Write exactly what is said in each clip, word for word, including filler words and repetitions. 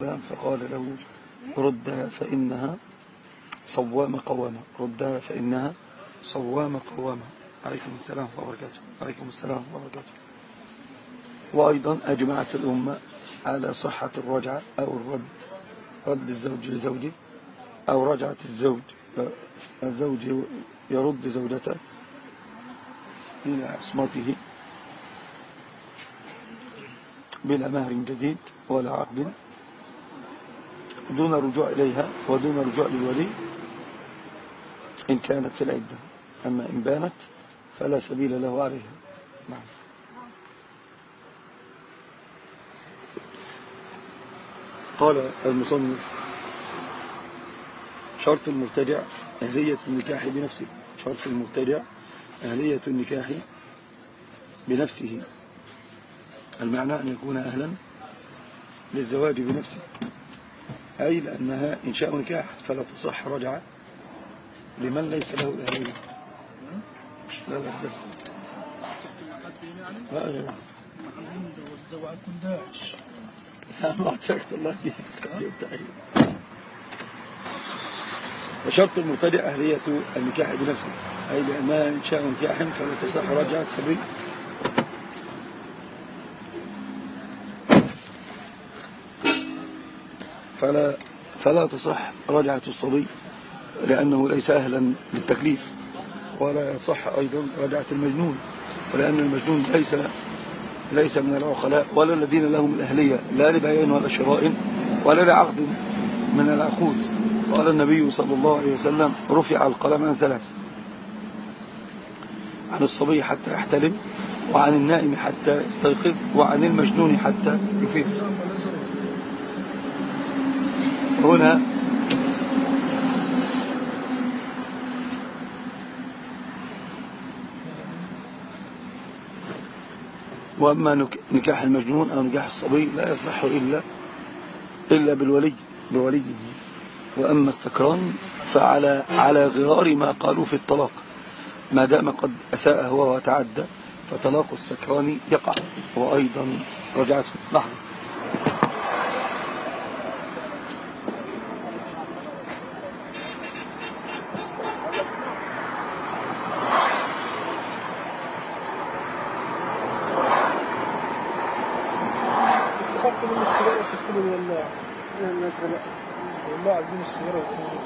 فقال له ردها فإنها صوام قوامة، ردها فإنها صوام قوامة. عليكم السلام ورحمة الله وبركاته. عليكم السلام ورحمة الله وبركاته. وأيضا أجمعت الأمة على صحة الرجعة أو الرد، رد الزوج لزوجه أو رجعة الزوج الزوج يرد زوجته إلى عصمته بلا مهر جديد ولا عقد، دون رجوع إليها ودون رجوع للولي إن كانت في العدة. أما إن بانت فلا سبيل له عليها. نعم. قال المصنف: شرط المبتدع أهلية النكاح بنفسه. شرط المبتدع أهلية النكاح بنفسه، المعنى أن يكون أهلا للزواج بنفسه، أي لأنها إنشاء نكاح فلا تصح رجعة لمن ليس له الأهلية. لا لا بس لا يا لا ما أتشكت الله دي. وشرط المبتدع أهلية النكاح بنفسه، أي لأنها إنشاء نكاح فلا تصح رجعة سبيل فلا فلا تصح رجعة الصبي لأنه ليس أهلا للتكليف، ولا يصح أيضا رجعة المجنون، ولأن المجنون ليس ليس من العقلاء ولا الذين لهم الأهلية لا لبيان ولا شراء ولا لعقد من العقود. قال النبي صلى الله عليه وسلم: رفع القلم عن ثلاث: عن الصبي حتى يحتلم، وعن النائم حتى يستيقظ، وعن المجنون حتى يفيق. هنا وأما نكاح المجنون أو نكاح الصبي لا يصح إلا إلا بالولي بوليه. وأما السكران فعلى على غرار ما قالوا في الطلاق، ما دام قد أساء هو وتعدى فطلاق السكران يقع، وأيضا رجعته. لحظة. خدت من السيارة شفت من والله نزل والله عايزين السيارة.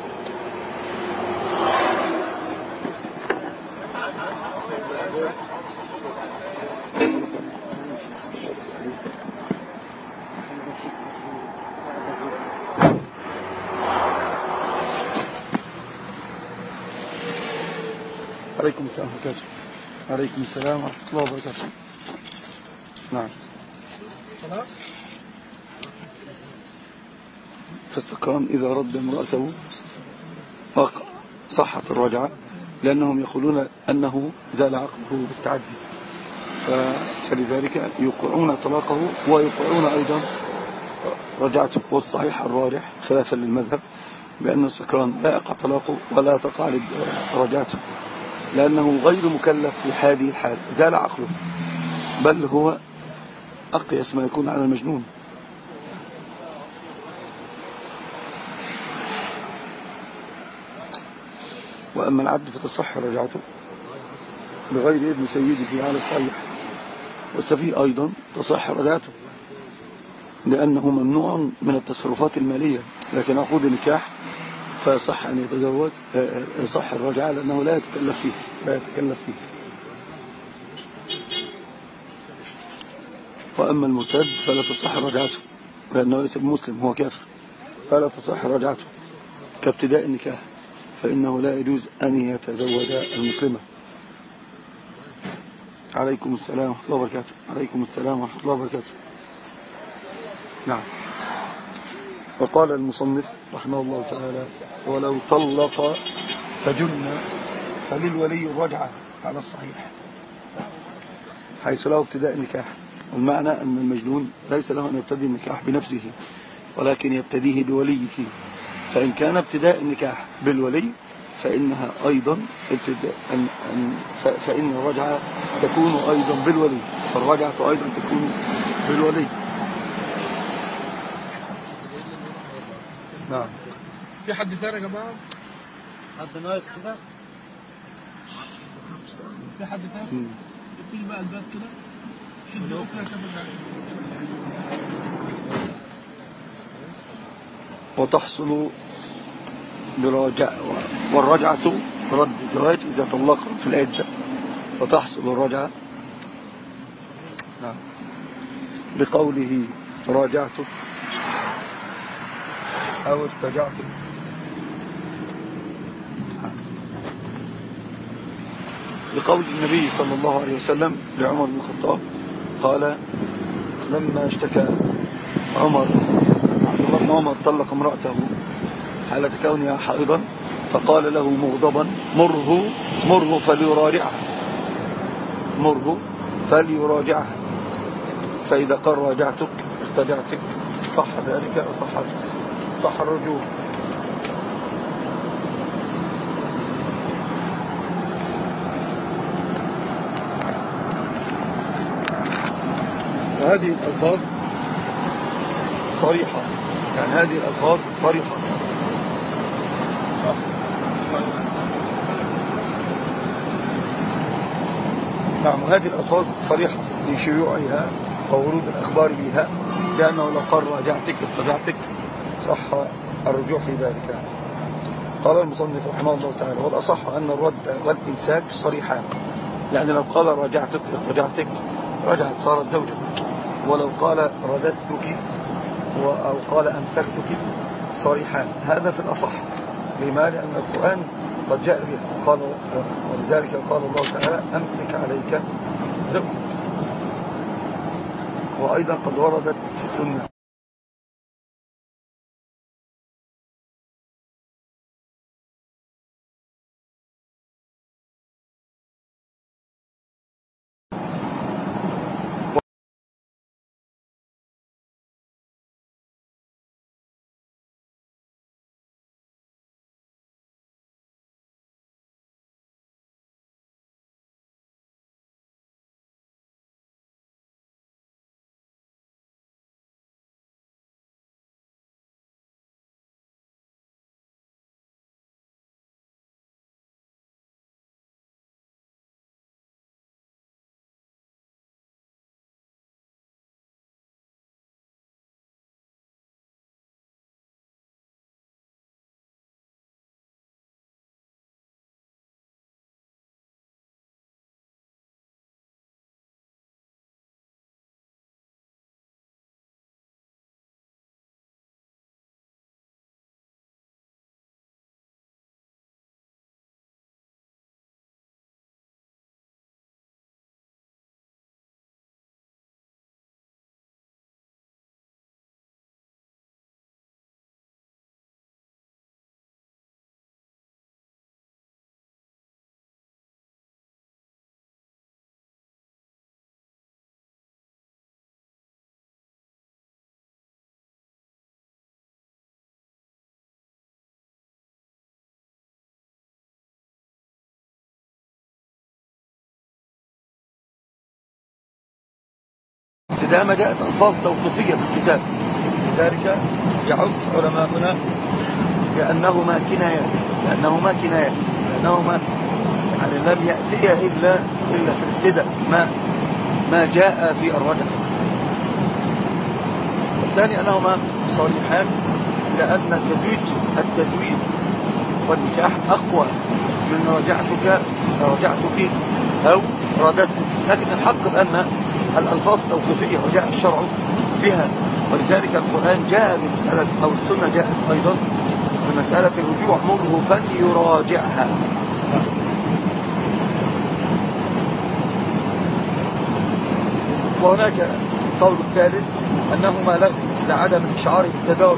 عليكم السلام ورحمة الله. عليكم السلام ورحمة الله وبركاته. نعم. خلاص. فالسكران إذا رد امرأته صحت الرجعة، لأنهم يقولون أنه زال عقله بالتعدي، فلذلك يوقعون طلاقه ويوقعون أيضا رجعته. والصحيح الراجح خلافا للمذهب بأن السكران لا يقع طلاقه ولا تقع رجعته، لأنه غير مكلف في هذه الحال، زال عقله، بل هو أقيس ما يكون على المجنون. وأما العبد فتصح رجعته بغير إذن سيده على الصحيح، والسفيه أيضا تصح رجعته لأنه ممنوع من التصرفات المالية، لكن عقود النكاح فصح أن يتجوز، يصح الرجعة لأنه لا يتكلف فيه لا يتكلف فيه. وأما المرتد فلا تصح رجعته لأنه ليس بمسلم، هو كافر، فلا تصح رجعته كابتداء النكاح، فإنه لا يجوز أن يتزوج المسلمة. عليكم السلام ورحمة الله وبركاته. عليكم السلام ورحمة الله وبركاته. نعم. وقال المصنف رحمه الله تعالى: ولو طلق فجن فللولي الرجعة على الصحيح، حيث له ابتداء النكاح. والمعنى أن المجنون ليس له أن يبتدي النكاح بنفسه، ولكن يبتديه بوليه. فإن كان ابتداء النكاح بالولي فإنها أيضا ابتداء فإن الرجعة تكون أيضا بالولي، فالرجعة أيضا تكون بالولي. نعم. في حد ثاني يا جماعة؟ حد ناقص كده؟ في حد ثاني؟ في بقى الباب كده شدوا كده كده. وتحصل براجع والرجعة رد الزواج إذا طلق في العدة، وتحصل الرجعة نعم بقوله راجعتك أو ارتجعتك. بقول النبي صلى الله عليه وسلم لعمر بن الخطاب قال لما اشتكى عمر عبد الله بن عمر طلق امرأته حالة كونها حائضا، فقال له مغضبا مره مره فليراجعها مره فليراجعها فإذا قال راجعتك ارتجعتك صح ذلك وصحت صح الرجوع. وهذه الألفاظ صريحة، يعني هذه الألفاظ صريحة. نعم، وهذه الألفاظ صريحة لشيوعها وورود الأخبار بها، لأنه لو قال راجعتك ارتجعتك صح الرجوع في ذلك. قال المصنف رحمه الله تعالى والأصح أن الرد والإمساك صريحان، يعني لو قال راجعتك ارتجعتك رجعت صارت زوجة، ولو قال رددتك أو قال أمسكتك صريحان. هذا في الأصح. لما؟ لأن القرآن قد جاء به قال، ولذلك قال الله تعالى أمسك عليك زوجك، وأيضا قد وردت في السنة ابتداء ما جاءت ألفاظ توقيفية في الكتاب، لذلك يعد علماؤنا بأنهما كنايات لأنهما كنايات لأنهما يعني لم يأتي إلا إلا في الابتداء ما ما جاء في الرجع. الثاني أنهما صريحان، لأن التزويج التزويج والنكاح أقوى من رجعتك رجعتك أو رددتك، لكن الحق بأن الألفاظ توقيفية وجاء الشرع بها، ولذلك القرآن جاء بمسألة أو السنة جاءت أيضا بمسألة الرجوع مره فليراجعها. وهناك قول ثالث أنهما لعدم الإشعار بالتدارك،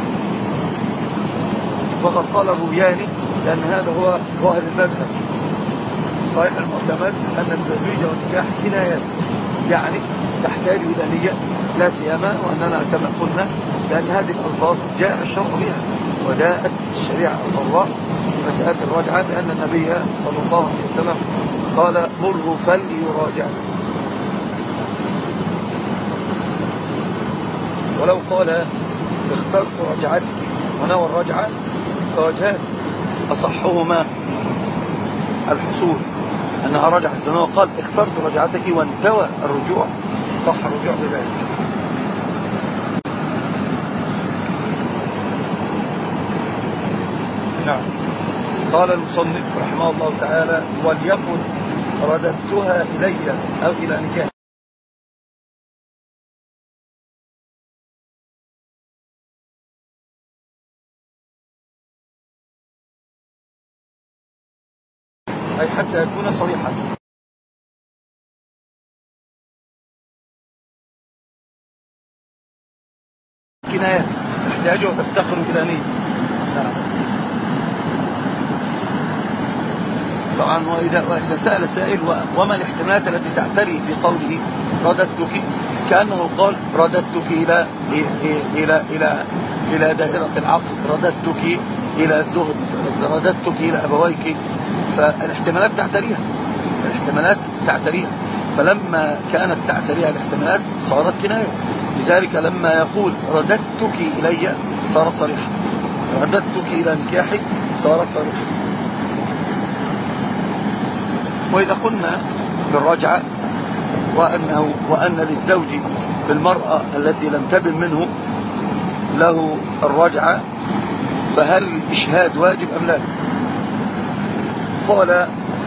وقد قال الروياني لأن هذا هو ظاهر المذهب صحيح المعتمد أن التزويج والنكاح كنايات، يعني تحتاج إلى نية، لا سيما وأننا كما قلنا لأن هذه الألفاظ جاء الشرع بها وجاءت الشريعة الضراء في مسألة الرجعة، بأن النبي صلى الله عليه وسلم قال مره فليراجع. ولو قال اخترت رجعتك ونوى الرجعة فوجهان، أصحهما الحصول أنها رجعت، لأنه قال اخترت رجعتك وانتوى الرجوع، صح الرجوع بذلك. نعم. قال المصنف رحمه الله تعالى: وليكن رددتها إلي أو إلى نكاح. أي حتى يكون صريحا. كنايات تحتاج وتفتقر إلى نية. طبعا وإذا, وإذا سأل سائل وما الاحتمالات التي تعتري في قوله رددتك، كأنه قال رددتك إلى إلى إلى إلى دائرة العقل، رددتك إلى الزهد، رددتك إلى أبويك، فالاحتمالات تعتريها، الاحتمالات تعتريها، فلما كانت تعتريها الاحتمالات صارت كناية. لذلك لما يقول رددتك إلي صارت صريحة، رددتك إلى نكاحك صارت صريحة. وإذا قلنا بالرجعة وأنه وأن للزوج في المرأة التي لم تبن منه له الرجعة، فهل الإشهاد واجب أم لا؟ قال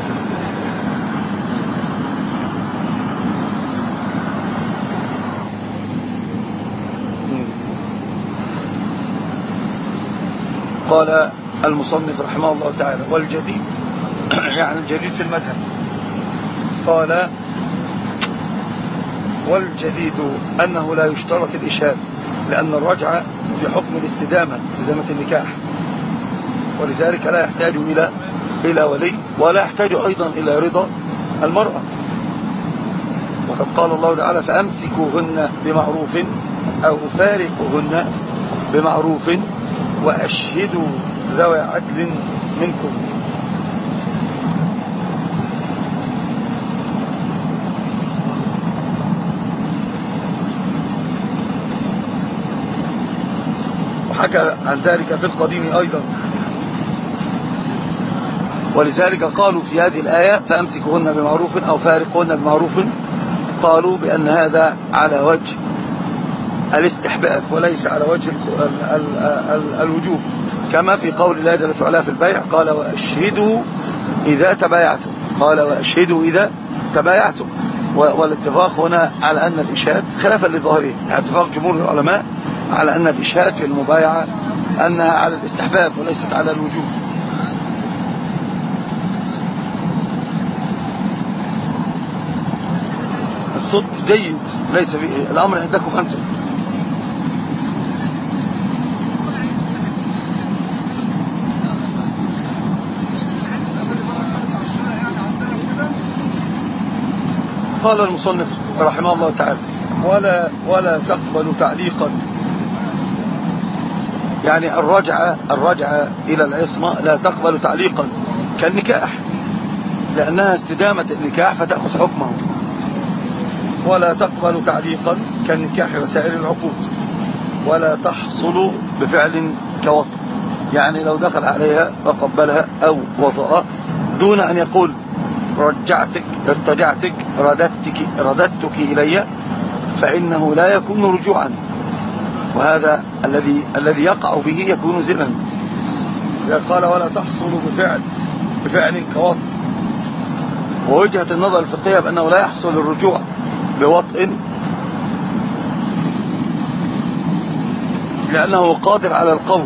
قال المصنف رحمه الله تعالى: والجديد يعني الجديد في المذهب، قال: والجديد أنه لا يشترط الإشهاد، لأن الرجعة في حكم الاستدامة، استدامة النكاح، ولذلك لا يحتاج إلى إلى ولي، ولا يحتاج أيضا إلى رضا المرأة. وقد قال الله تعالى: فأمسكوهن بمعروف أو فارقوهن بمعروف وأشهدوا ذوي عدل منكم. وحكى عن ذلك في القديم أيضا. ولذلك قالوا في هذه الآية: فأمسكوهن بمعروف أو فارقوهن بمعروف، قالوا بأن هذا على وجه الاستحباب وليس على وجه ال ال ال الوجوب، كما في قول الله جل وعلا في البيع: قال: وأشهدوا إذا تبايعتم، قال: وأشهدوا إذا تبايعتم. والاتفاق هنا على أن الإشهاد خلافا لظاهره، اتفاق جمهور العلماء على أن الإشهاد في المبايعة أنها على الاستحباب وليست على الوجوب. الصوت جيد، ليس فيه الأمر عندكم أنتم. قال المصنف رحمه الله تعالى: ولا ولا تقبل تعليقا، يعني الرجعة الرجعة إلى العصمة لا تقبل تعليقا كالنكاح، لأنها استدامة النكاح فتأخذ حكمه. ولا تقبل تعليقا كالنكاح وسائر العقود، ولا تحصل بفعل كوطء، يعني لو دخل عليها وقبلها أو وطأ دون أن يقول رجعتك ارتجعتك رددتك رددتك إلي، فإنه لا يكون رجوعا، وهذا الذي الذي يقع به يكون زنا. إذا قال ولا تحصل بفعل بفعل كوطء، ووجهة النظر الفقهية بأنه لا يحصل الرجوع بوطء، لأنه قادر على القول،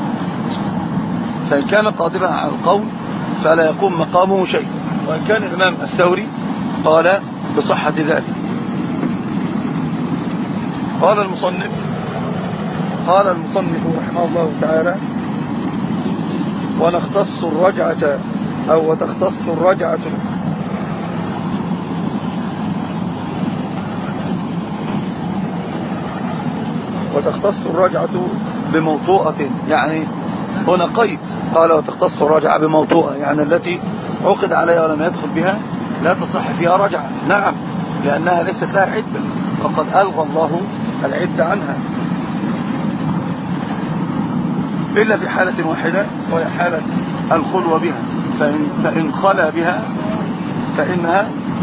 فإن كان قادرا على القول فلا يقوم مقامه شيء. وإن كان الإمام الثوري قال بصحة ذلك. قال المصنف قال المصنف رحمه الله تعالى: ونختص الرجعة أو وتختص الرجعة وتختص الرجعة بموطوءة، يعني هنا قيد، قال وتختص الرجعة بموطوءة، يعني التي عقد عليها ولم يدخل بها لا تصح فيها رجعة. نعم، لأنها ليست لها عدة، وقد ألغى الله العدة عنها. إلا في حالة واحدة وهي حالة الخلوة بها، فإن, فإن خلا بها فإنها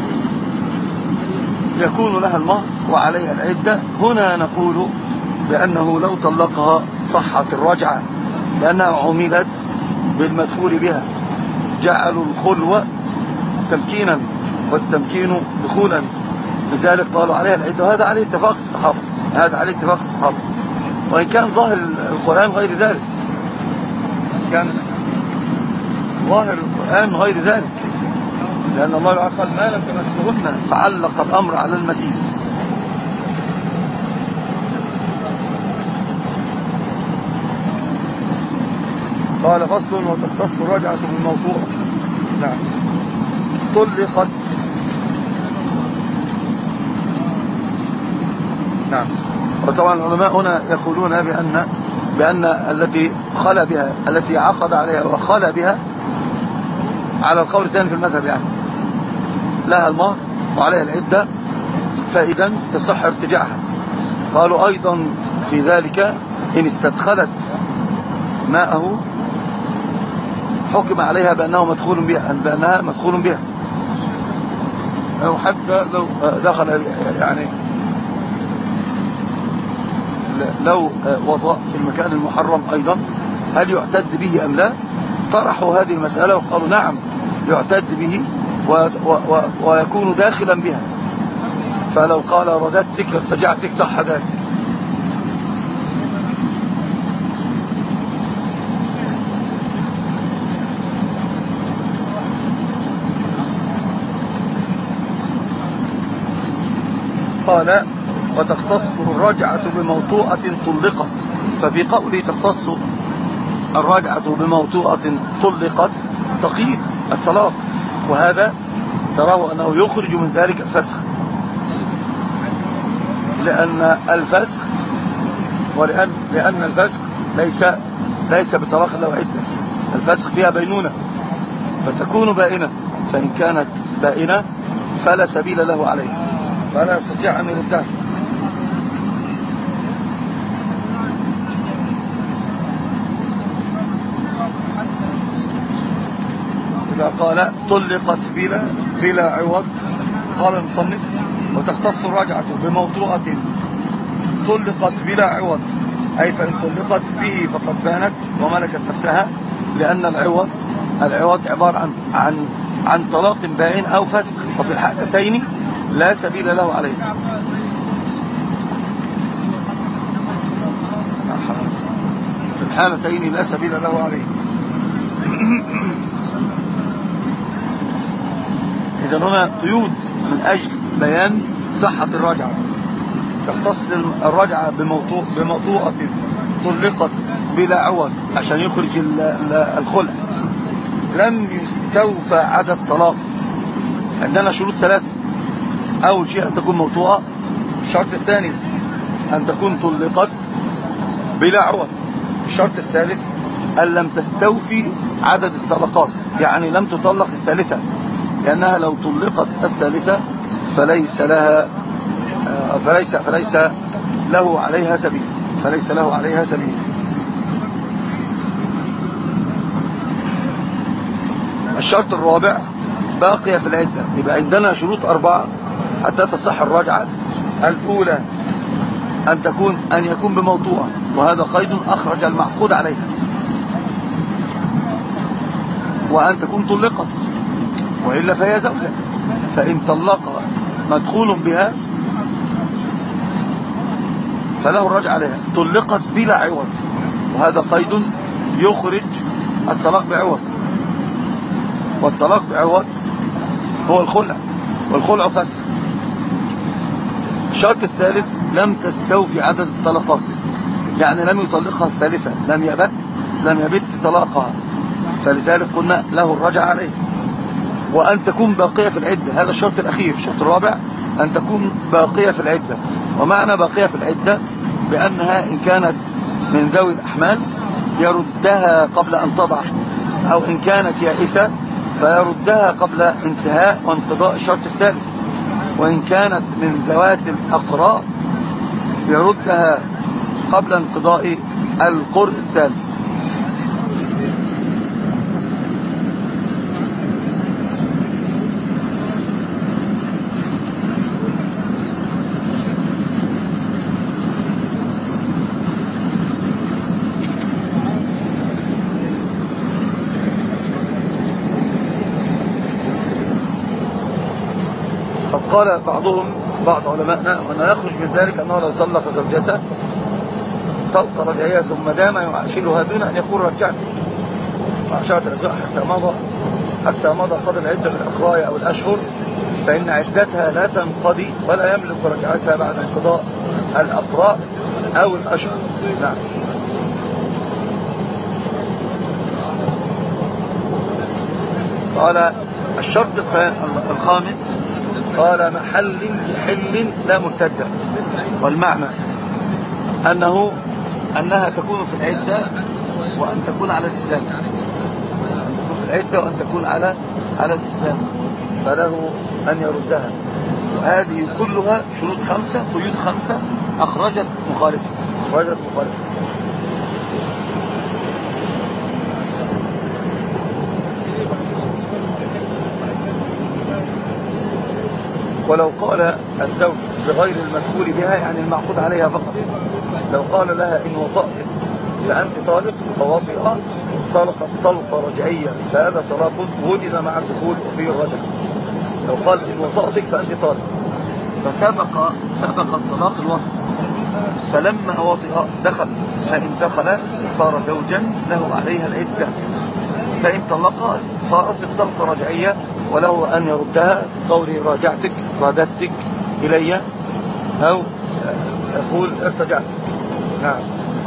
يكون لها المهر وعليها العدة. هنا نقول بأنه لو طلقها صحت الرجعة، لأنها عملت بالمدخول بها، جعلوا الخلوة تمكينا والتمكين دخولا، لذلك قالوا عليها العدة. وهذا عليه اتفاق الصحابة، هذا عليه اتفاق الصحابة، وإن كان ظاهر القرآن غير ذلك، كان ظاهر القرآن غير ذلك، لأن الله قال ما لم تمسهن، فعلق الأمر على المسيس. قال فصل وتختص الرجعة بالموضوع. نعم. طلقت. نعم. وطبعا العلماء هنا يقولون بأن بأن التي خلى بها، التي عقد عليها وخلى بها، على القول الثاني في المذهب يعني لها المهر وعليها العدة، فإذا يصح ارتجاعها. قالوا أيضا في ذلك إن استدخلت ماءه حكم عليها بأنه مدخول بها، بأنها مدخول بها، أو حتى لو دخل يعني لو وضع في المكان المحرم أيضا هل يعتد به أم لا؟ طرحوا هذه المسألة وقالوا نعم يعتد به و و ويكون داخلا بها، فلو قال رددتك ارتجعتك صح ذلك. قال وتختص الرجعة بموطوءة طلقت. ففي قوله تختص الرجعة بموطوءة طلقت تقييد الطلاق، وهذا تراه أنه يخرج من ذلك الفسخ، لأن الفسخ ولأن لأن الفسخ ليس ليس بطلاق له عدة، الفسخ فيها بينونة فتكون بائنة، فإن كانت بائنة فلا سبيل له عليه، فلا يستطيع أن يردها. إذا قال طلقت بلا بلا عوض، قال المصنف وتختص الرجعة بموطوءة طلقت بلا عوض، أي فإن طلقت به فقد بانت وملكت نفسها، لأن العوض العوض عبارة عن عن عن طلاق بائن أو فسخ، وفي الحالتين لا سبيل له عليه. في الحالتين لا سبيل له عليه. إذن هنا قيود من أجل بيان صحة الرجعة. تختص الرجعة بموضوع بموضوعة طلقت بلا عوض عشان يخرج الخلع، لم يستوفى عدد طلاق. عندنا شروط ثلاثة: أول شيء أن تكون موطوءة، الشرط الثاني أن تكون طلقت بلا عوض، الشرط الثالث أن لم تستوفي عدد الطلقات، يعني لم تطلق الثالثة، لأنها لو طلقت الثالثة فليس لها فليس فليس له عليها سبيل فليس له عليها سبيل. الشرط الرابع باقية في العدة. يبقى عندنا شروط أربعة حتى تصح الرجعة. الأولى أن تكون أن يكون بموطوءة، وهذا قيد أخرج المعقود عليها، وأن تكون طلقت، وإلا فهي زوجة، فإن طلق مدخول بها فله الرجعة عليها. طلقت بلا عوض، وهذا قيد يخرج الطلاق بعوض، والطلاق بعوض هو الخلع، والخلع فسخ. الشرط الثالث لم تستوفي عدد الطلقات، يعني لم يطلقها الثالثة، لم يبت لم يبت طلاقها، فلذلك قلنا له الرجعة عليه. وأن تكون باقية في العدة، هذا الشرط الأخير. الشرط الرابع أن تكون باقية في العدة، ومعنى باقية في العدة بأنها إن كانت من ذوي الأحمال يردها قبل أن تضع، أو إن كانت يائسة فيردها قبل انتهاء وانقضاء الشرط الثالث، وإن كانت من ذوات الأقراء يردها قبل انقضاء القرء الثالث. وقال بعضهم بعض علمائنا أنه يخرج من ذلك أنه لو طلق زوجته طلق رجعية ثم دام يعاشرها دون أن يقول رجعت وعشرة الأسبوع حتى مضى حتى مضى قضى العدة بالأقراء أو الأشهر، فإن عدتها لا تنقضي ولا يملك رجعتها بعد انقضاء الأقراء أو الأشهر. نعم. قال الشرط الخامس قال محل حل لا مرتدة، والمعنى أنه أنها تكون في العدة وأن تكون على الإسلام، أن تكون في العدة وأن تكون على على الإسلام، فله أن يردها. وهذه كلها شروط خمسة، قيود خمسة أخرجت مخالفة أخرجت مخالفة ولو قال الزوج بغير المدخول بها، يعني المعقود عليها فقط، لو قال لها إن وطأتك فأنت طالق فوطئها طلقت طلقة رجعية فهذا طلاق وجد مع الدخول وفيه الرجع. لو قال إن وطأتك فأنت طالق فسبق سبق الطلاق الوطء، فلما وطئ دخل، فإن دخل صار زوجا له عليها العدة، فإن طلقها صارت الطلقة رجعية وله أن يردها قوله راجعتك رادتك إلي أو يقول ارتجعتك. نعم.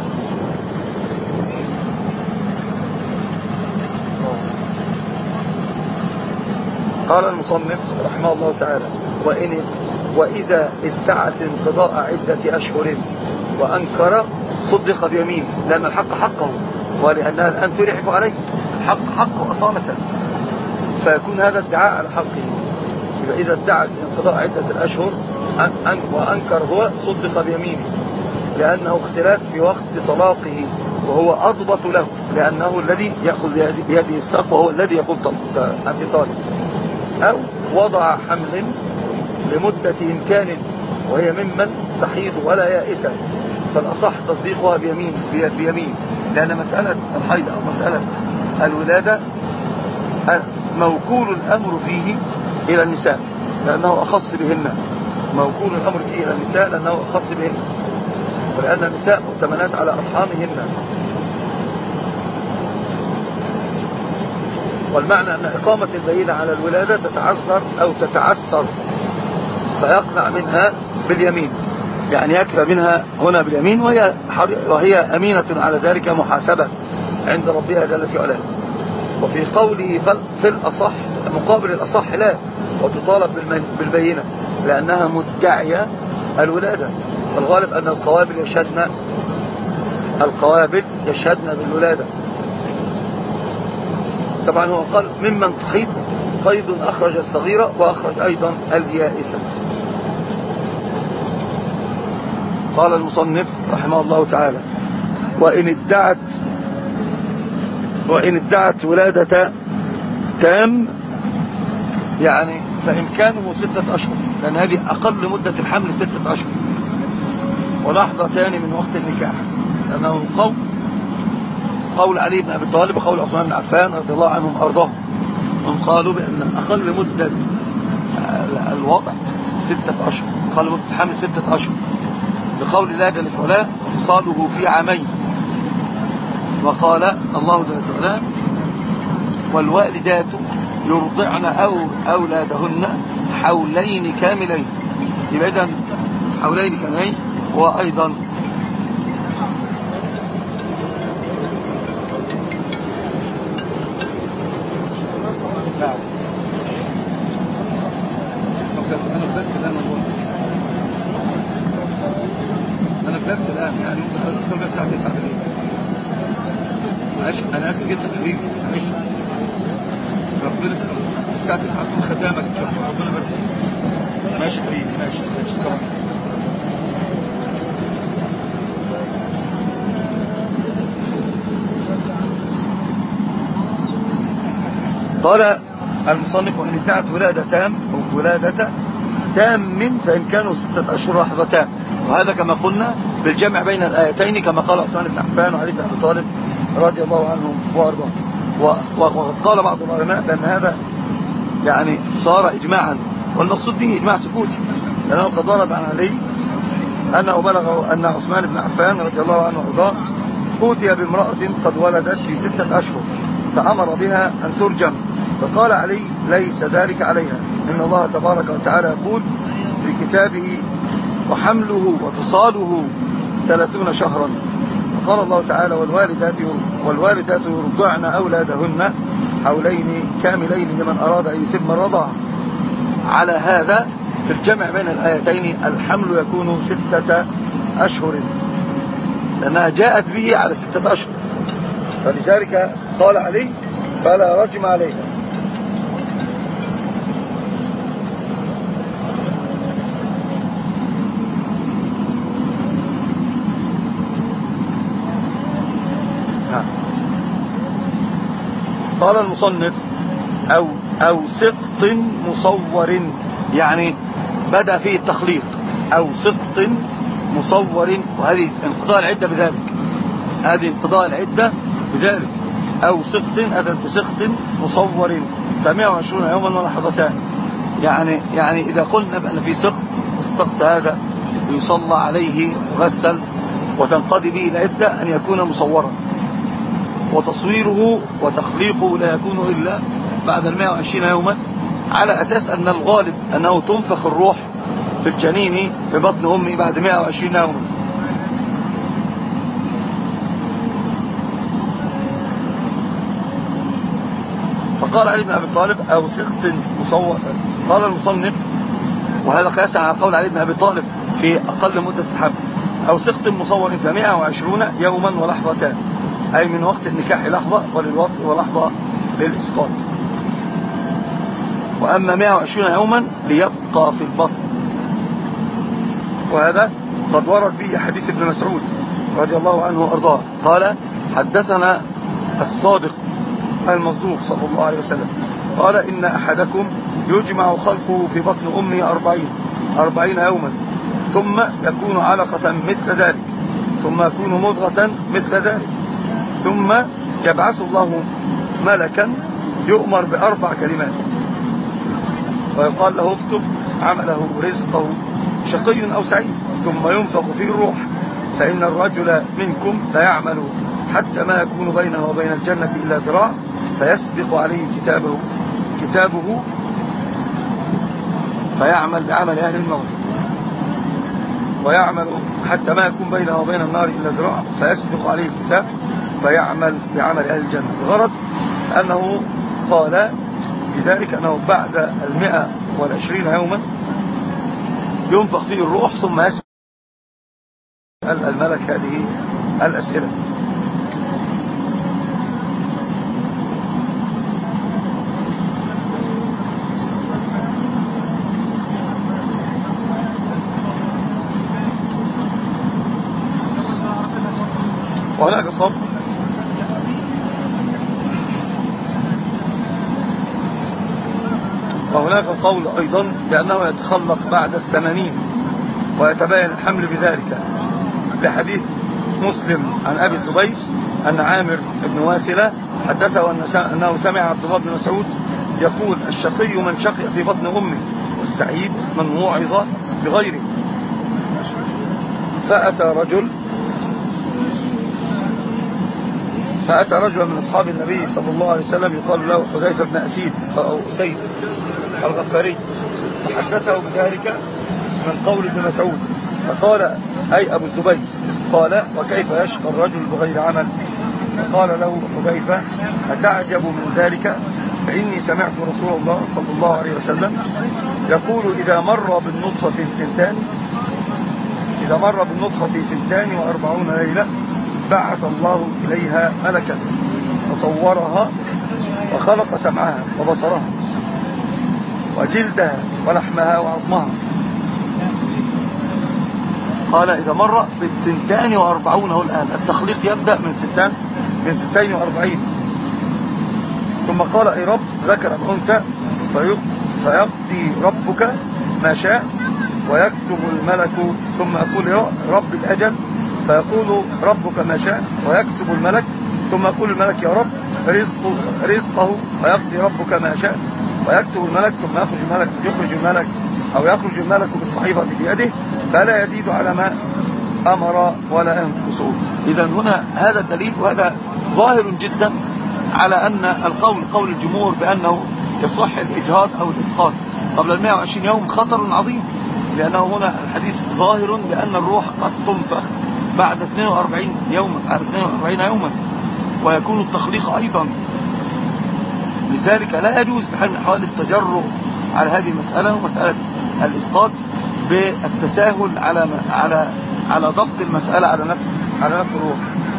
قال المصنف رحمه الله تعالى وإن وإذا ادعت انقضاء عدة أشهر وأنكر صدق بيمين، لأن الحق حقه ولأنها الآن تلحف عليه، الحق حقه أصالة، فيكون هذا ادعاء على حقه. يبقى إذا ادعت انقضاء عدة الأشهر وأنكر هو صدق بيمينه، لأنه اختلاف في وقت طلاقه وهو أضبط له، لأنه الذي يأخذ بيده الساق وهو الذي يقول أنت طالق. أو وضع حمل لمدة إمكان وهي ممن تحيض ولا يائسة، فالأصح تصديقها بيمين بيمين لأن مسألة الحيض أو مسألة الولادة موكول الأمر فيه إلى النساء لأنه أخص بهن، موكول الأمر فيه إلى النساء لأنه أخص بهن، ولأن النساء مؤتمنات على أرحامهن. والمعنى أن إقامة البينة على الولادة تتعذر أو تتعسر فيقنع منها باليمين، يعني يكفى منها هنا باليمين وهي, وهي أمينة على ذلك محاسبة عند ربها جل في علاه. وفي قوله في الأصح مقابل الأصح لا، وتطالب بالبينة لأنها مدعية الولادة، والغالب أن القوابل يشهدن القوابل يشهدن بالولادة. طبعا هو قال ممن تحيط قيد أخرج الصغيرة وأخرج أيضا اليائسة. قال المصنف رحمه الله تعالى وإن ادعت وإن ادعت ولادة تام، يعني فإمكانه ستة أشهر، لأن هذه أقل مدة الحمل ستة أشهر، ولحظة تاني من وقت النكاح، لأنه قول قول علي بن أبي طالب وقول عثمان بن عفان رضي الله عنهم أرضاهم، هم قالوا بأن أقل مدة الوضع ستة أشهر، أقل مدة الحمل ستة أشهر، بقول الله جل في علاه وفصاله في عامين. وقال الله جل في علاه والوالدات يرضعن أو أولادهن حولين كاملين، يبقى إذن حولين كاملين. وأيضا نعم أنا في درس الآن أنا في درس الآن يعني ممكن أتصل بس الساعة تسعة بالليل. معلش أنا آسف جدا حبيبي، معلش ربنا الساعة تسعة تكون خدامك إن شاء الله، ربنا يبارك فيك. ماشي حبيبي ماشي ماشي سلام. قال المصنف وإن ادعت ولادة تام أو ولادة تام فإمكانه ستة أشهر لحظة تام، وهذا كما قلنا بالجمع بين الآيتين كما قال عثمان بن عفان وعلي بن أبي طالب رضي الله عنهم وأرضاهم. وقد قال بعض العلماء بأن هذا يعني صار إجماعا، والمقصود به إجماع سكوتي، لأنه قد ورد عن علي أنه بلغ أن عثمان بن عفان رضي الله عنه وارضاه أوتي بامرأة قد ولدت في ستة أشهر فأمر بها أن ترجم، فقال علي ليس ذلك عليها، إن الله تبارك وتعالى يقول في كتابه وحمله وفصاله ثلاثون شهرا. وقال الله تعالى والوالدات والوالدات يرضعن أولادهن حولين كاملين لمن أراد أن يتم الرضاعة. على هذا في الجمع بين الآيتين الحمل يكون ستة أشهر، لأنها جاءت به على ستة أشهر، فلذلك قال علي فلا رجم عليها. قال المصنف أو, أو سقط مصور، يعني بدأ فيه التخليق، أو سقط مصور، وهذه انقضاء العدة بذلك، هذه انقضاء العدة بذلك، أو سقط أتت بسقط مصور فمائة وعشرون يوما ولحظتان. يعني يعني إذا قلنا بأن في سقط، السقط هذا يصلى عليه يغسل وتنقضي به العدة أن يكون مصورا، وتصويره وتخليقه لا يكون إلا بعد المائة وعشرين يوما، على أساس أن الغالب أنه تنفخ الروح في الجنين في بطن أمه بعد مائة وعشرين يوما. فقال علي بن أبي طالب أو سقط مصور. قال المصنف وهذا قياسا على قول علي بن أبي طالب في أقل مدة الحمل، أو سقط مصور فمائة وعشرون يوما ولحظتان، أي من وقت النكاح لحظة وللوطء ولحظة للإسقاط. وأما مائة وعشرين يوما ليبقى في البطن، وهذا قد ورد به حديث ابن مسعود رضي الله عنه وأرضاه قال حدثنا الصادق المصدوق صلى الله عليه وسلم قال إن أحدكم يجمع خلقه في بطن أمه أربعين أربعين يوما ثم يكون علقة مثل ذلك ثم يكون مضغة مثل ذلك ثم يبعث الله ملكا يؤمر بأربع كلمات ويقال له اكتب عمله رزقه شقي أو سعيد ثم ينفخ فيه الروح فإن الرجل منكم لا يعمل حتى ما يكون بينه وبين الجنة إلا ذراع فيسبق عليه كتابه كتابه فيعمل بعمل أهل النار ويعمل حتى ما يكون بينه وبين النار إلا ذراع فيسبق عليه الكتاب فيعمل بعمل أهل الجنة. الغرض أنه قال بذلك أنه بعد المئة والعشرين يوما ينفخ فيه الروح ثم يسبق الملك هذه الأسئلة. وهناك قول وهناك قول أيضا بأنه يتخلق بعد الثمانين ويتبين الحمل بذلك بحديث مسلم عن أبي الزبير أن عامر بن واسلة حدثه أنه سمع عبد الله بن مسعود يقول الشقي من شقي في بطن أمه والسعيد من وعظ بغيره. فأتى رجل فأتى رجل من أصحاب النبي صلى الله عليه وسلم يقال له حذيفة بن أسيد أو أسيد الغفاري فحدثه بذلك من قول ابن مسعود فقال أي أبو الزبير قال وكيف يشقى الرجل بغير عمل؟ فقال له حذيفة أتعجب من ذلك فإني سمعت رسول الله صلى الله عليه وسلم يقول إذا مر بالنطفة ثنتان إذا مر بالنطفة ثنتان وأربعون ليلة بعث الله إليها ملكا فصورها وخلق سمعها وبصرها وجلدها ولحمها وعظمها. قال إذا مر بالثنتان وأربعون هو الآن التخليق يبدأ من ثنتان من ثنتين وأربعين. ثم قال أي رب ذكر أنثى فيقضي ربك ما شاء ويكتب الملك ثم يقول يا رب الأجل فيقول ربك ما شاء ويكتب الملك ثم يقول الملك يا رب رزق رزقه فيقضي ربك ما شاء ويكتب الملك ثم يخرج الملك يخرج الملك أو يخرج الملك بالصحيفة بيده فلا يزيد على ما أمر ولا ينقص. إذا هنا هذا الدليل، وهذا ظاهر جدا على أن القول قول الجمهور بأنه يصح الإجهاض أو الإسقاط قبل المائة وعشرين يوم خطر عظيم، لأنه هنا الحديث ظاهر بأن الروح قد تنفخ بعد اثنين وأربعين يوما بعد اثنين وأربعين يوما، ويكون التخليق أيضا. لذلك لا يجوز بحال من الأحوال التجرؤ على هذه المسألة ومسألة الإسقاط بالتساهل على على على ضبط المسألة على نفس على نفس الروح.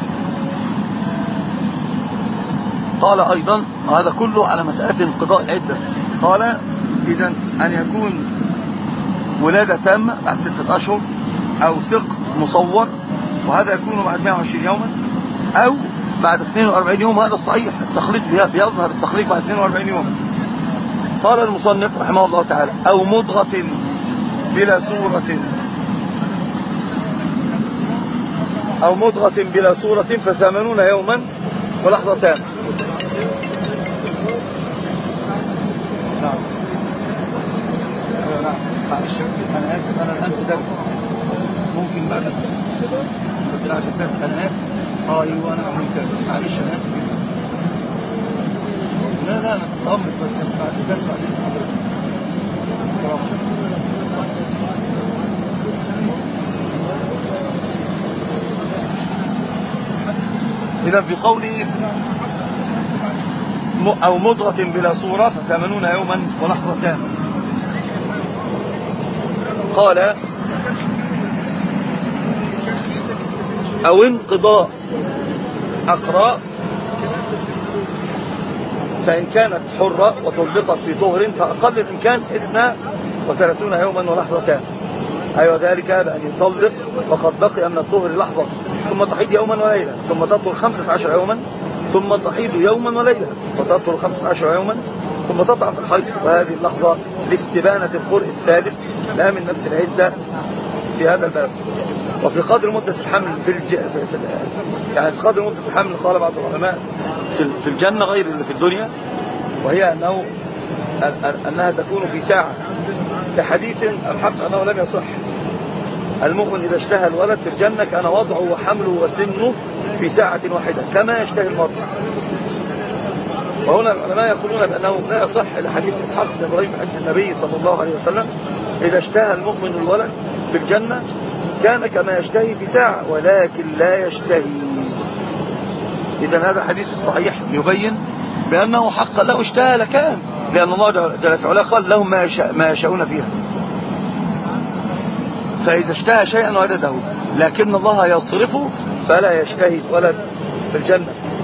قال أيضا، وهذا كله على مسألة انقضاء العدة، قال إذن أن يكون ولادة تامة بعد ستة أشهر أو سقط مصور، وهذا يكون بعد مائة وعشرين يوما أو بعد اثنين وأربعين يوم. هذا الصحيح، التخليق بيظهر التخليق بعد اثنين وأربعين يوم. قال المصنف رحمه الله تعالى: أو مضغة بلا صورة أو مضغة بلا صورة فثمانون يوما ولحظتان. نعم نعم معلش أنا آسف، أنا الآن في درس، ممكن بعد بعد الدرس أنا آسف. اه ايوه انا عم مسافر، معلش انا اسف جدا. لا لا انا كنت امرك بس بعد الدرس بعد اذن حضرتك صراحه. اذا في قوله او مضغة بلا صورة فثمانون يوما ولحظتان، قال أو انقضاء أقراء، فإن كانت حرة وطلقت في طهر فأقل الإمكان اثنين وثلاثون يوما ولحظتان، أي وذلك بأن يطلق وقد بقي من الطهر لحظة، ثم تحيض يوما وليلة، ثم تطهر خمسة عشر يوما، ثم تحيض يوما وليلة، وتطهر خمسة عشر يوما، ثم تضع في الحيض. وهذه اللحظة لاستبانة القرء الثالث لا من نفس العدة في هذا الباب. وفي قدر مدة الحمل في, الج... في, في يعني في قدر مدة الحمل قال بعض العلماء في في الجنة غير اللي في الدنيا، وهي أنه أنها تكون في ساعة، لحديث الحق أنه لم يصح. المؤمن إذا اشتهى الولد في الجنة كان وضعه وحمله وسنه في ساعة واحدة كما يشتهي المرء. وهنا العلماء يقولون بأنه لا يصح لحديث إسحاق بن إبراهيم حديث النبي صلى الله عليه وسلم: إذا اشتهى المؤمن الولد في الجنة كان كما يشتهي في ساعة ولكن لا يشتهي. إذا هذا الحديث في الصحيح يبين بأنه حقا لو اشتهى لكان، لأن الله جل في علاه قال لهم ما, يشاء ما يشاءون فيها. فإذا اشتهى شيئا وجده، لكن الله يصرفه فلا يشتهي الولد في الجنة.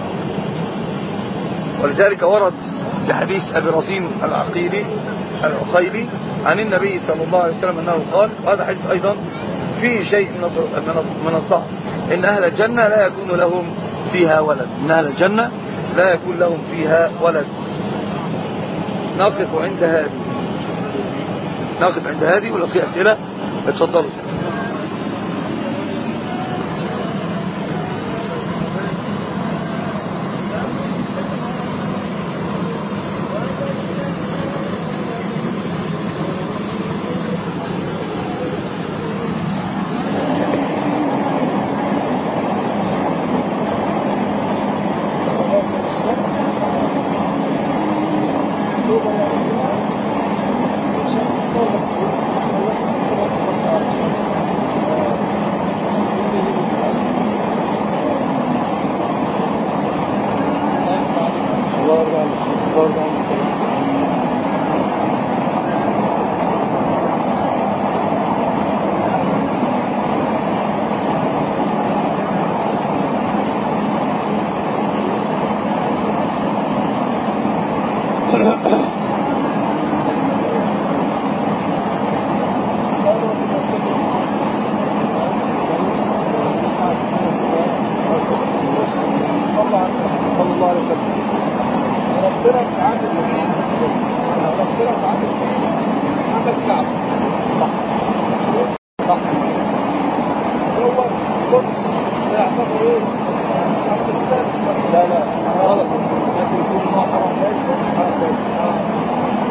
ولذلك ورد في حديث أبي رزين العقيلي العقيلي عن النبي صلى الله عليه وسلم أنه قال، وهذا حديث أيضا فيه شيء من الضعف: إن أهل الجنة لا يكون لهم فيها ولد، إن أهل الجنة لا يكون لهم فيها ولد. نقف عند هذه نقف عند هذه ولو في أسئلة اتفضلوا.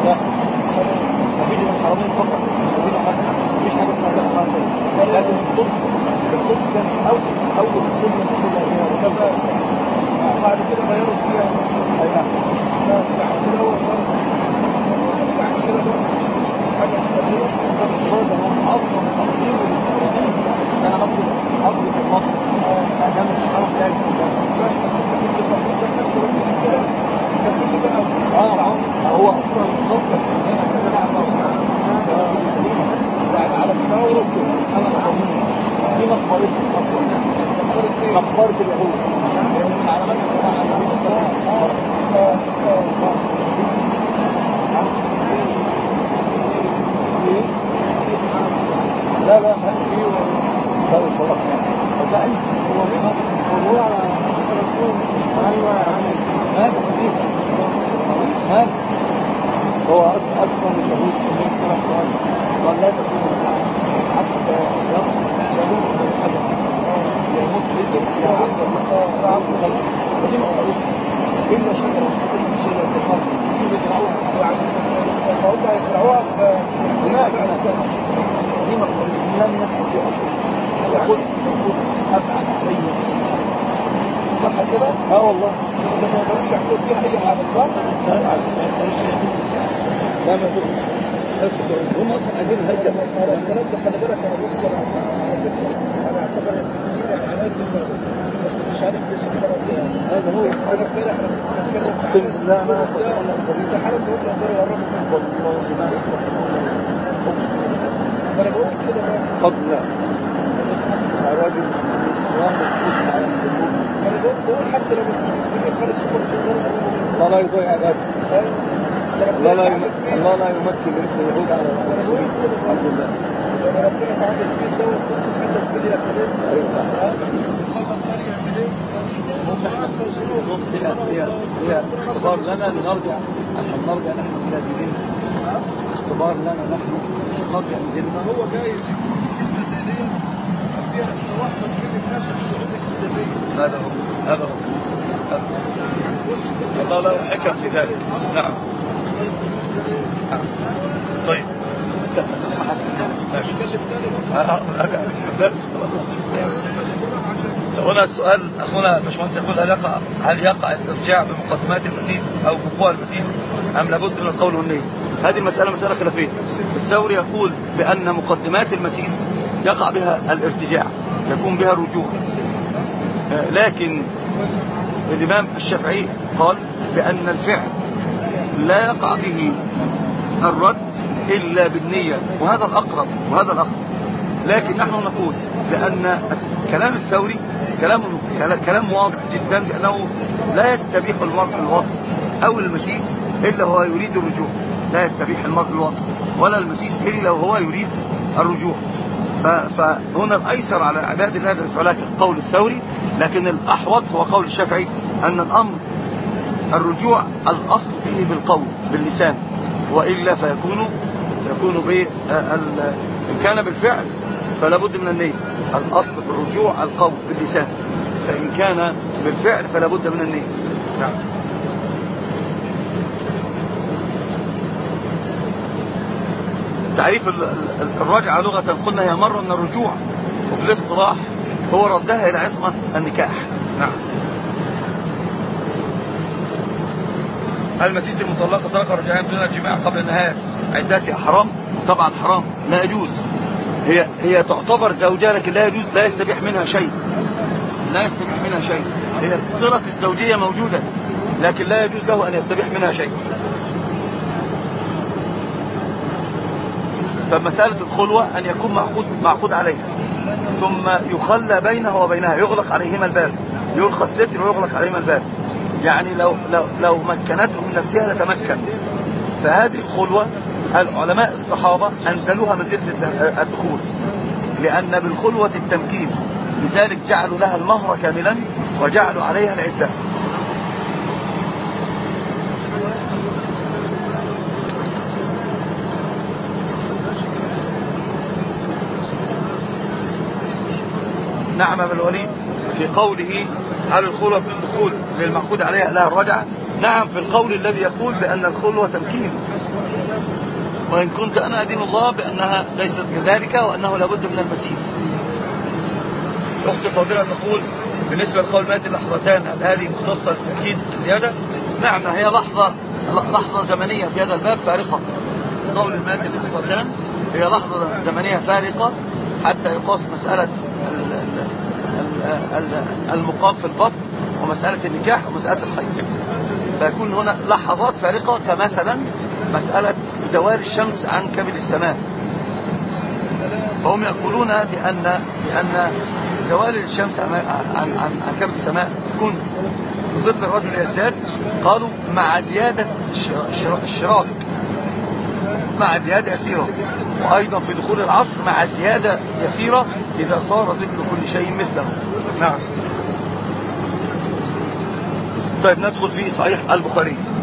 لا مفيش من الحرمين فقط، مفيش حاجة مفيش حاجة اسمها سبع خمسة، لكن القدس القدس كان أول أول قبلة كده بعد كده غيروا فيها. أي نعم. لا يعني كده هو يعني كده مش مش مش حاجة إسلامية، ده هو أصلا تنظيم للحرمين. أنا بقصد أرض المصر ده مش حرم ثالث ده بس بس كنت المفروض ده كان كده كان كده بقى اه هو اصلا الموقف هنا كده بقى بعد على الثوره انا قانون دي مقبرتي اصلا مقبره اليهود يعني من علامات لا لا ما فيه طيب خلاص لا هو هو على الرسول ايوه ما مزيد ما هو اصلا اصلا اليهود من سنه قال قال لا تكون الساعه حتى يوم شهود الحجر يا مسلم يا عبد الله عبد الله ودي مقدس الا شجره من شجره الحق يزرعوها يعني فهم يزرعوها هناك على دي مقدس لم يستطيع شيء يقول يقول ابعد علي صح كده؟ اه والله ده ما يقدرش يحصل فيها اي حاجه صح؟ لا لا ما يقدرش هم اصلا عايزين هيكل الكلام ده خلي بالك انا بص على فكره انا اعتبر ان دي حاجات بس مش عارف ليه سبحان الله هذا هو انا امبارح انا كنت بتكلم لا ما استحاله ان هم يقدروا يقربوا من الله سبحانه وتعالى انا بقول كده قبل راجل الاسلام يكون على الحدود انا بقول حتى لو مش مسلمين خالص هم مش يقدروا الله لا يضيع عباده الله لا الله لا يمكن لمثل اليهود على الحمد لله ربنا تعالى في الدور بص خلى الكل يعمل ايه خلى الطريق يعمل ايه هم حتى وصلوا هي هي اختبار لنا لنرجع عشان نرجع نحن الى ديننا اختبار لنا نحن عشان نرجع لديننا هو جايز يكون كلمه زي دي فيها توحد بين الناس والشعوب الاسلاميه هذا هو هذا هو الله لا حكم في ذلك نعم طيب استنى اسمحك ماشي هنا السؤال اخونا باشمهندس يقول هل يقع هل يقع الارجاع بمقدمات المسيس او بقوى المسيس ام لابد من القول والنية؟ هذه المسألة مسألة خلافية. الثوري يقول بأن مقدمات المسيس يقع بها الارتجاع يكون بها الرجوع، لكن الإمام الشافعي قال بأن الفعل لا يقع به الرد إلا بالنية، وهذا الأقرب وهذا الأقرب. لكن نحن نقول بأن كلام الثوري كلام كلام واضح جدا بأنه لا يستبيح المرء الوطء أو المسيس إلا هو يريد الرجوع، لا يستبيح المرء الوطء ولا المسيس إلا وهو يريد الرجوع. فهنا الأيسر على عباد الله الفعلاء قول الثوري، لكن الأحوط هو قول الشافعي أن الأمر الرجوع الأصل فيه بالقول باللسان، وإلا فيكون يكون ب إن كان بالفعل فلا بد من النية. الأصل في الرجوع القول باللسان، فإن كان بالفعل فلا بد من النية. نعم. تعريف الراجعة لغة قلنا هي مرة من الرجوع، وفي الاصطلاح هو ردها إلى عصمة النكاح. نعم. المسيس المطلقة طلقة رجعين دون الجماع قبل نهاية عدتها حرام؟ طبعا حرام، لا يجوز. هي هي تعتبر زوجة لكن لا يجوز، لا يستبيح منها شيء، لا يستبيح منها شيء. هي صلة الزوجية موجودة لكن لا يجوز له أن يستبيح منها شيء. فمسألة الخلوة أن يكون معقود معقود عليها ثم يخلى بينه وبينها، يغلق عليهما الباب، يرخى الستر ويغلق عليهما الباب. يعني لو لو لو مكنته من نفسها لتمكن. فهذه الخلوة العلماء الصحابة أنزلوها منزلة الدخول، لأن بالخلوة التمكين، لذلك جعلوا لها المهر كاملا وجعلوا عليها العدة. نعم ابن الوليد في قوله هل الخلوة بدون دخول زي المعقود عليها لها الرجعة؟ نعم، في القول الذي يقول بأن الخلوة تمكين. وإن كنت أنا أدين الله بأنها ليست كذلك وأنه لابد من المسيس. أختي فاضلة تقول بالنسبة لقول مات اللحظتان هل هذه مختصة بالتأكيد الزيادة؟ نعم، هي لحظة لحظة زمنية في هذا الباب فارقة. قول المات اللحظتان هي لحظة زمنية فارقة حتى يقاس مسألة المقام في البطن ومسألة النكاح ومسألة الحيض، فيكون هنا لحظات فارقة كمثلا مسألة زوال الشمس عن كبد السماء. فهم يقولون بأن بأن زوال الشمس عن عن عن كبد السماء يكون ظل الرجل يزداد، قالوا مع زيادة الشراك، مع زيادة يسيرة، وأيضا في دخول العصر مع زيادة يسيرة إذا صار ظل كل شيء مثله. نعم. طيب ندخل في صحيح البخاري.